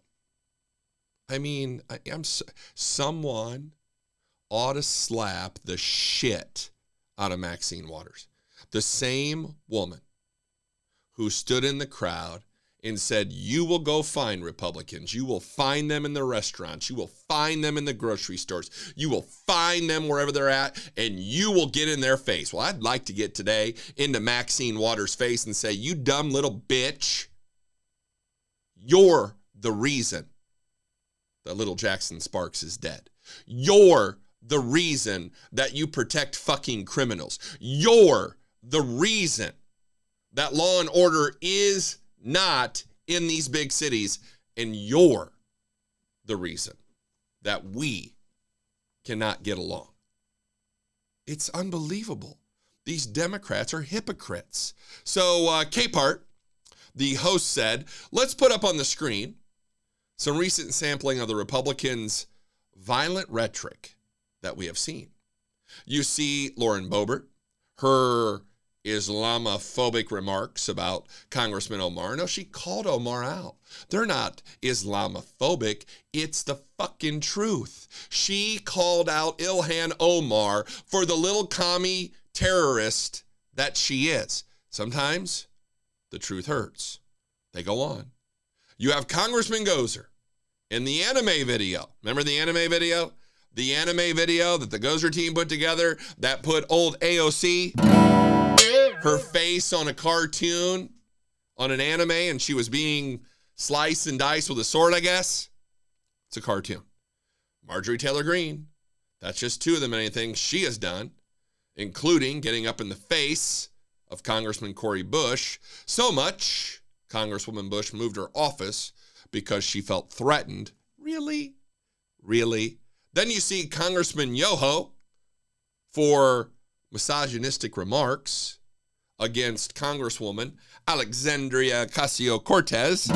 I mean, someone ought to slap the shit out of Maxine Waters. The same woman who stood in the crowd and said, you will go find Republicans. You will find them in the restaurants. You will find them in the grocery stores. You will find them wherever they're at, and you will get in their face. Well, I'd like to get today into Maxine Waters' face and say, you dumb little bitch, you're the reason that little Jackson Sparks is dead. You're the reason that you protect fucking criminals. You're the reason that law and order is not in these big cities, and you're the reason that we cannot get along. It's unbelievable. These Democrats are hypocrites. So Capehart, the host, said, let's put up on the screen some recent sampling of the Republicans' violent rhetoric that we have seen. You see Lauren Boebert, her Islamophobic remarks about Congressman Omar. No, she called Omar out. They're not Islamophobic. It's the fucking truth. She called out Ilhan Omar for the little commie terrorist that she is. Sometimes the truth hurts. They go on. You have Congressman Gozer in the anime video. Remember the anime video? The anime video that the Gozer team put together that put old AOC, her face on a cartoon, on an anime, and she was being sliced and diced with a sword, I guess. It's a cartoon. Marjorie Taylor Greene, that's just two of the many things she has done, including getting up in the face of Congressman Cori Bush. So much, Congresswoman Bush moved her office because she felt threatened. Really? Really? Then you see Congressman Yoho for misogynistic remarks against Congresswoman Alexandria Ocasio-Cortez,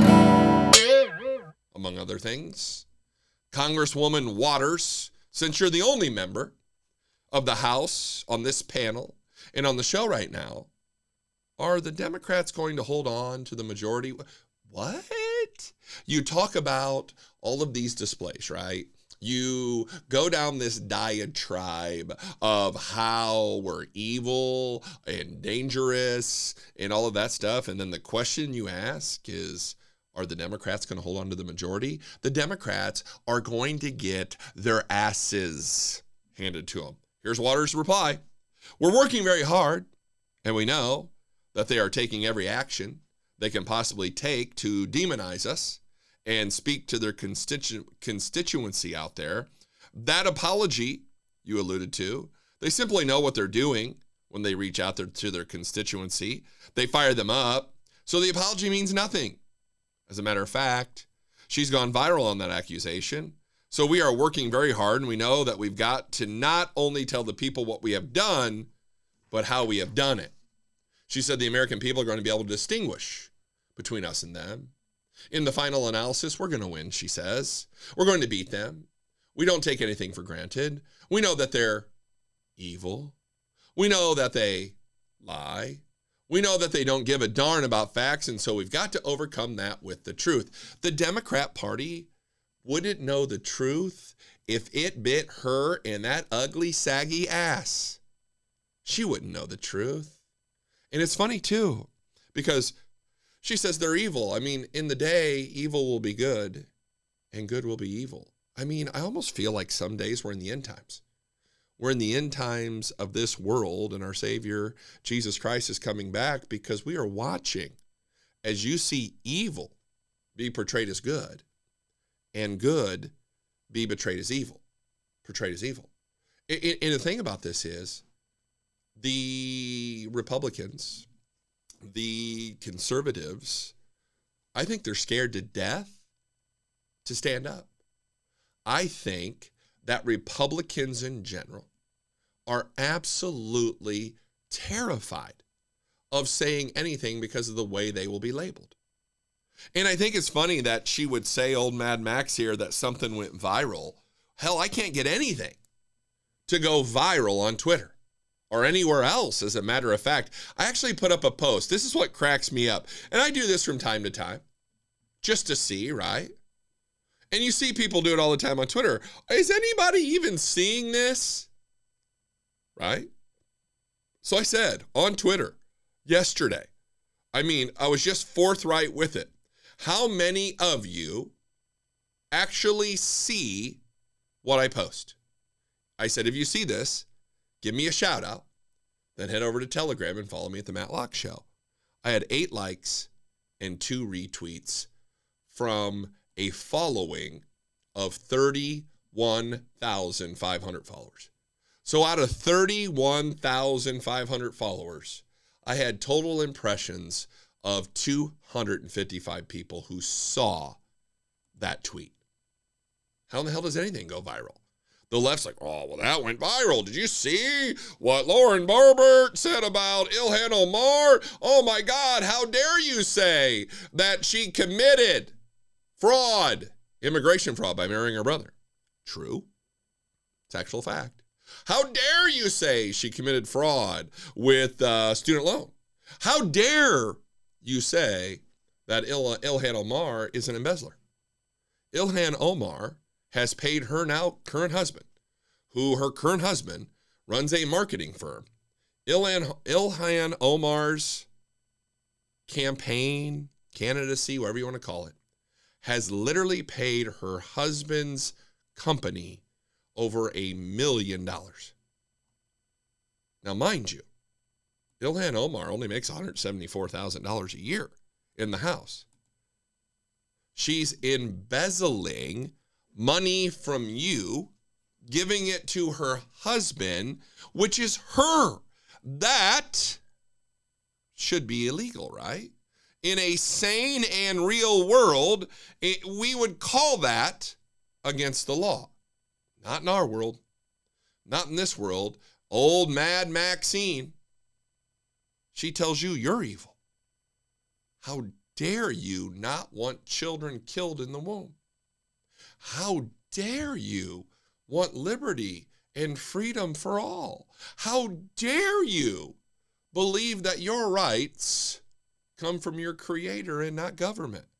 among other things. Congresswoman Waters, since you're the only member of the House on this panel and on the show right now, are the Democrats going to hold on to the majority? What? it. You talk about all of these displays, right? You go down this diatribe of how we're evil and dangerous and all of that stuff. And then the question you ask is, are the Democrats going to hold on to the majority? The Democrats are going to get their asses handed to them. Here's Waters' reply. We're working very hard, and we know that they are taking every action they can possibly take to demonize us and speak to their constituency out there. That apology you alluded to, they simply know what they're doing when they reach out there to their constituency. They fire them up, so the apology means nothing. As a matter of fact, she's gone viral on that accusation. So we are working very hard, and we know that we've got to not only tell the people what we have done, but how we have done it. She said the American people are going to be able to distinguish between us and them. In the final analysis, we're going to win, she says. We're going to beat them. We don't take anything for granted. We know that they're evil. We know that they lie. We know that they don't give a darn about facts, and so we've got to overcome that with the truth. The Democrat Party wouldn't know the truth if it bit her in that ugly, saggy ass. She wouldn't know the truth. And it's funny, too, because she says they're evil. I mean, in the day, evil will be good and good will be evil. I mean, I almost feel like some days we're in the end times. We're in the end times of this world, and our Savior, Jesus Christ, is coming back because we are watching as you see evil be portrayed as good and good be portrayed as evil. And the thing about this is the Republicans, the conservatives, I think they're scared to death to stand up. I think that Republicans in general are absolutely terrified of saying anything because of the way they will be labeled. And I think it's funny that she would say, old Mad Max here, that something went viral. Hell, I can't get anything to go viral on Twitter or anywhere else, as a matter of fact. I actually put up a post. This is what cracks me up. And I do this from time to time just to see, right? And you see people do it all the time on Twitter. Is anybody even seeing this? Right? So I said on Twitter yesterday, I was just forthright with it. How many of you actually see what I post? I said, if you see this, give me a shout out, then head over to Telegram and follow me at the Matlock Show. I had 8 likes and 2 retweets from a following of 31,500 followers. So out of 31,500 followers, I had total impressions of 255 people who saw that tweet. How in the hell does anything go viral? The left's like, oh, well, that went viral. Did you see what Lauren Boebert said about Ilhan Omar? Oh, my God, how dare you say that she committed fraud, immigration fraud, by marrying her brother? True. It's actual fact. How dare you say she committed fraud with student loan? How dare you say that Ilhan Omar is an embezzler? Ilhan Omar has paid her now current husband, who her current husband runs a marketing firm. Ilhan Omar's campaign, candidacy, whatever you want to call it, has literally paid her husband's company over $1 million. Now, mind you, Ilhan Omar only makes $174,000 a year in the house. She's embezzling money from you, giving it to her husband, which is her. That should be illegal, right? In a sane and real world, we would call that against the law. Not in our world. Not in this world. Old Mad Maxine, she tells you you're evil. How dare you not want children killed in the womb? How dare you want liberty and freedom for all? How dare you believe that your rights come from your creator and not government?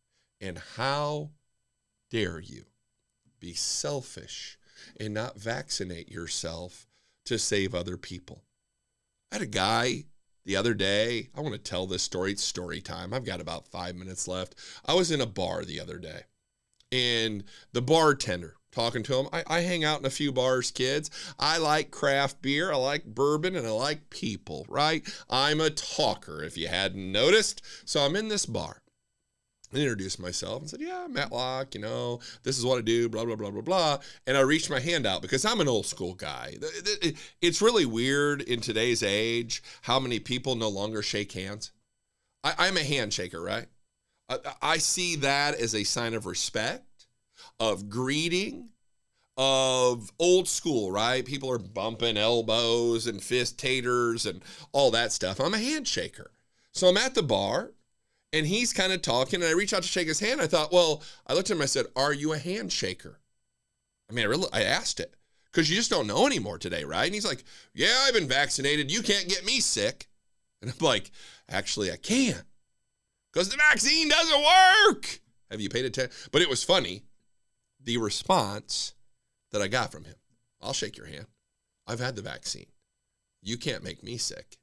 And how dare you be selfish and not vaccinate yourself to save other people? I had a guy the other day. I want to tell this story. It's story time. I've got about 5 minutes left. I was in a bar the other day, and the bartender, talking to him. I hang out in a few bars, kids. I like craft beer, I like bourbon, and I like people, right? I'm a talker, if you hadn't noticed. So I'm in this bar. I introduced myself and said, yeah, I'm Matlock, this is what I do, blah, blah, blah, blah, blah. And I reached my hand out because I'm an old school guy. It's really weird in today's age how many people no longer shake hands. I'm a handshaker, right? I see that as a sign of respect, of greeting, of old school, right? People are bumping elbows and fist taters and all that stuff. I'm a handshaker. So I'm at the bar, and he's kind of talking, and I reach out to shake his hand. I thought, I looked at him, I said, are you a handshaker? I mean, I asked it, because you just don't know anymore today, right? And he's like, yeah, I've been vaccinated. You can't get me sick. And I'm like, actually, I can, because the vaccine doesn't work. Have you paid attention? But it was funny, the response that I got from him. I'll shake your hand. I've had the vaccine. You can't make me sick.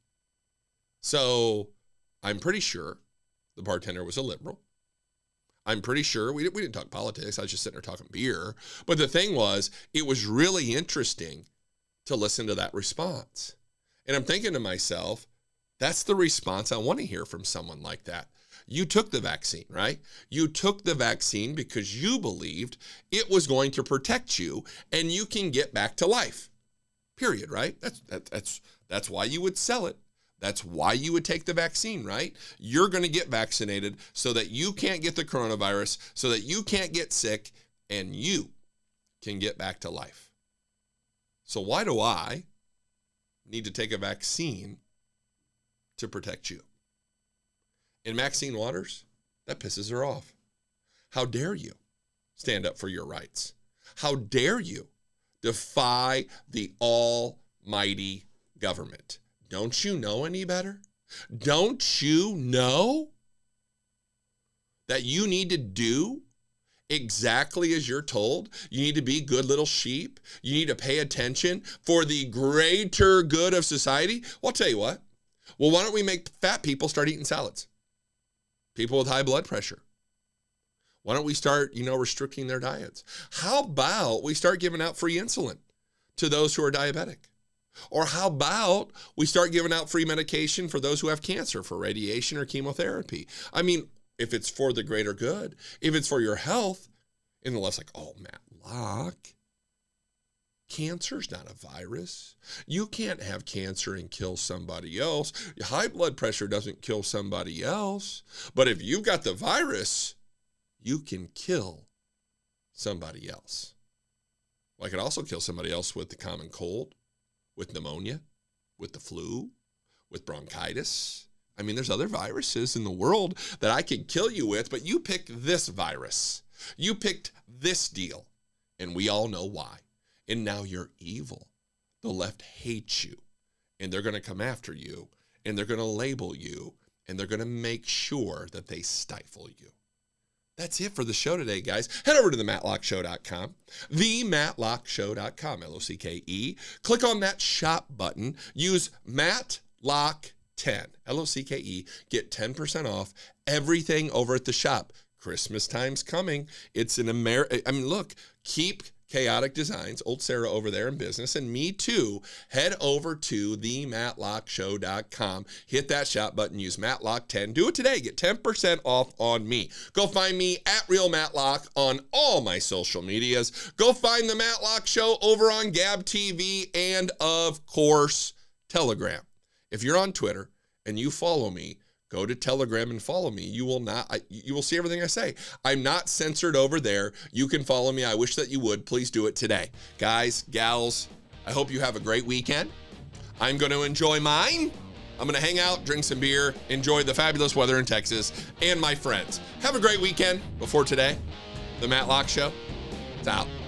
So I'm pretty sure the bartender was a liberal. I'm pretty sure we didn't talk politics. I was just sitting there talking beer. But the thing was, it was really interesting to listen to that response. And I'm thinking to myself, that's the response I want to hear from someone like that. You took the vaccine, right? You took the vaccine because you believed it was going to protect you and you can get back to life. Period, right? That's why you would sell it. That's why you would take the vaccine, right? You're going to get vaccinated so that you can't get the coronavirus, so that you can't get sick, and you can get back to life. So why do I need to take a vaccine to protect you? And Maxine Waters, that pisses her off. How dare you stand up for your rights? How dare you defy the almighty government? Don't you know any better? Don't you know that you need to do exactly as you're told? You need to be good little sheep. You need to pay attention for the greater good of society. Well, I'll tell you what. Well, why don't we make fat people start eating salads? People with high blood pressure. Why don't we start, restricting their diets? How about we start giving out free insulin to those who are diabetic? Or how about we start giving out free medication for those who have cancer, for radiation or chemotherapy? I mean, if it's for the greater good, if it's for your health, and the left's like, oh, Matlock, cancer's not a virus. You can't have cancer and kill somebody else. High blood pressure doesn't kill somebody else. But if you've got the virus, you can kill somebody else. Well, I could also kill somebody else with the common cold, with pneumonia, with the flu, with bronchitis. I mean, there's other viruses in the world that I could kill you with, but you picked this virus. You picked this deal, and we all know why. And now you're evil. The left hates you, and they're going to come after you, and they're going to label you, and they're going to make sure that they stifle you. That's it for the show today, guys. Head over to thematlockshow.com, thematlockshow.com, LOCKE. Click on that shop button. Use MATLOCK10, LOCKE. Get 10% off everything over at the shop. Christmas time's coming. It's look, keep Chaotic Designs, old Sarah over there in business, and me too. Head over to thematlockshow.com. Hit that shop button. Use Matlock10. Do it today. Get 10% off on me. Go find me at Real Matlock on all my social medias. Go find the Matlock Show over on Gab TV and, of course, Telegram. If you're on Twitter and you follow me, go to Telegram and follow me. You will see everything I say. I'm not censored over there. You can follow me. I wish that you would. Please do it today. Guys, gals, I hope you have a great weekend. I'm going to enjoy mine. I'm going to hang out, drink some beer, enjoy the fabulous weather in Texas, and my friends. Have a great weekend before today. The Matlock Show. It's out.